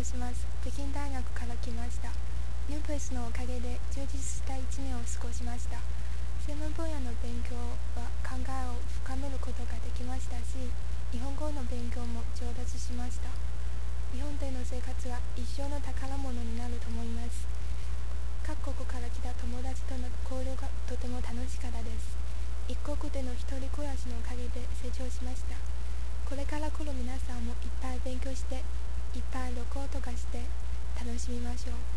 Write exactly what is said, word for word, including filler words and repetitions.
します。北京大学から来ました。ニュープレスのおかげで充実したいちねんを過ごしました。専門分野の勉強は考えを深めることができましたし、日本語の勉強も上達しました。日本での生活は一生の宝物になると思います。各国から来た友達との交流がとても楽しかったです。一国での一人暮らしのおかげで成長しました。これから来る皆さんもいっぱい勉強して、いっぱい旅行とかして楽しみましょう。